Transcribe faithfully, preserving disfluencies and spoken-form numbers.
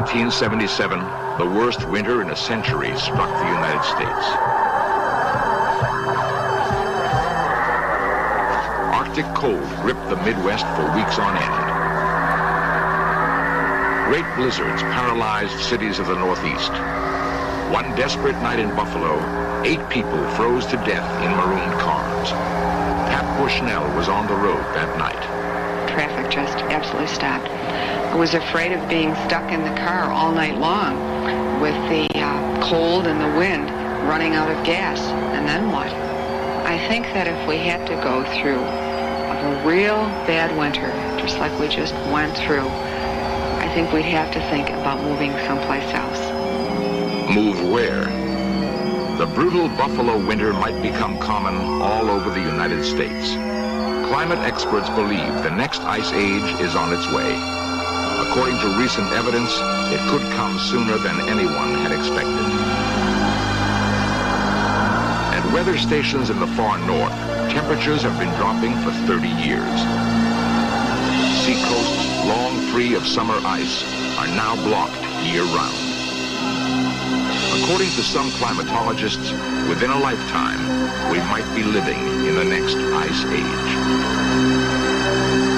nineteen seventy-seven, the worst winter in a century struck the United States. Arctic cold gripped the Midwest for weeks on end. Great blizzards paralyzed cities of the Northeast. One desperate night in Buffalo, eight people froze to death in marooned cars. Pat Bushnell was on the road that night. Traffic just absolutely stopped. I was afraid of being stuck in the car all night long with the uh, cold and the wind, running out of gas. And then what? I think that if we had to go through a real bad winter, just like we just went through, I think we'd have to think about moving someplace else. Move where? The brutal Buffalo winter might become common all over the United States. Climate experts believe the next ice age is on its way. According to recent evidence, it could come sooner than anyone had expected. At weather stations in the far north, temperatures have been dropping for thirty years. Seacoasts, long free of summer ice, are now blocked year-round. According to some climatologists, within a lifetime, we might be living in the next ice age.